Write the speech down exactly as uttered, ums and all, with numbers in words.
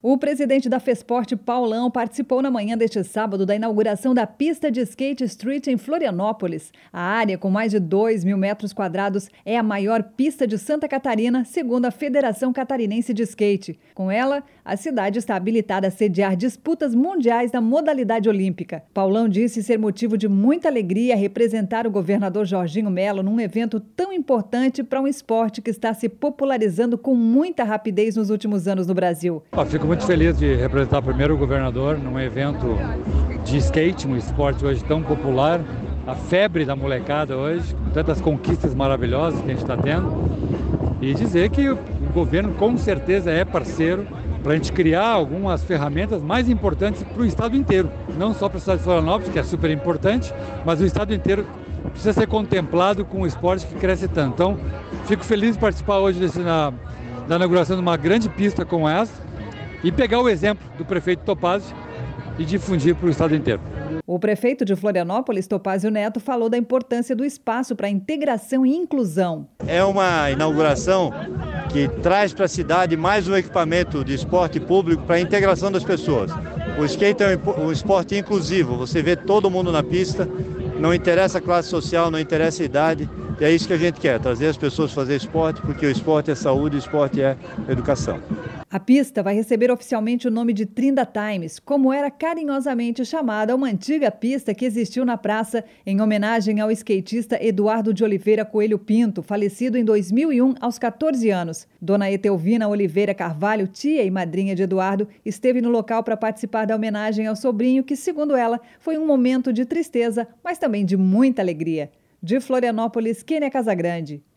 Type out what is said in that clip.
O presidente da Fesporte, Paulão, participou na manhã deste sábado da inauguração da pista de skate street em Florianópolis. A área, com mais de dois mil metros quadrados, é a maior pista de Santa Catarina, segundo a Federação Catarinense de Skate. Com ela, a cidade está habilitada a sediar disputas mundiais da modalidade olímpica. Paulão disse ser motivo de muita alegria representar o governador Jorginho Melo num evento tão importante para um esporte que está se popularizando com muita rapidez nos últimos anos no Brasil. Eu fico muito feliz de representar primeiro o governador num evento de skate, um esporte hoje tão popular, a febre da molecada hoje, com tantas conquistas maravilhosas que a gente está tendo, e dizer que o governo com certeza é parceiro para a gente criar algumas ferramentas mais importantes para o estado inteiro, não só para a cidade de Florianópolis, que é super importante, mas o estado inteiro precisa ser contemplado com um esporte que cresce tanto. Então, fico feliz de participar hoje desse, na, da inauguração de uma grande pista como essa, e pegar o exemplo do prefeito Topázio e difundir para o estado inteiro. O prefeito de Florianópolis, Topázio Neto, falou da importância do espaço para integração e inclusão. É uma inauguração que traz para a cidade mais um equipamento de esporte público para a integração das pessoas. O skate é um esporte inclusivo, você vê todo mundo na pista, não interessa a classe social, não interessa a idade, e é isso que a gente quer, trazer as pessoas a fazer esporte, porque o esporte é saúde, o esporte é educação. A pista vai receber oficialmente o nome de Trinda Times, como era carinhosamente chamada uma antiga pista que existiu na praça em homenagem ao skatista Eduardo de Oliveira Coelho Pinto, falecido em dois mil e um aos catorze anos. Dona Etelvina Oliveira Carvalho, tia e madrinha de Eduardo, esteve no local para participar da homenagem ao sobrinho, que, segundo ela, foi um momento de tristeza, mas também de muita alegria. De Florianópolis, Kênia Casagrande.